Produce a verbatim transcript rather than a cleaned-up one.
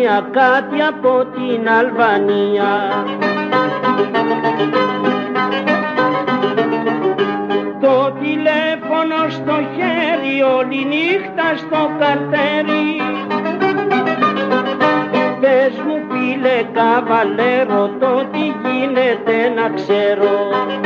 Αλβανία, κάτι από την Αλβανία. Το τηλέφωνο στο χέρι, όλη νύχτα στο καρτέρι. Πες μου φίλε καβαλέρο, το τι γίνεται να ξέρω.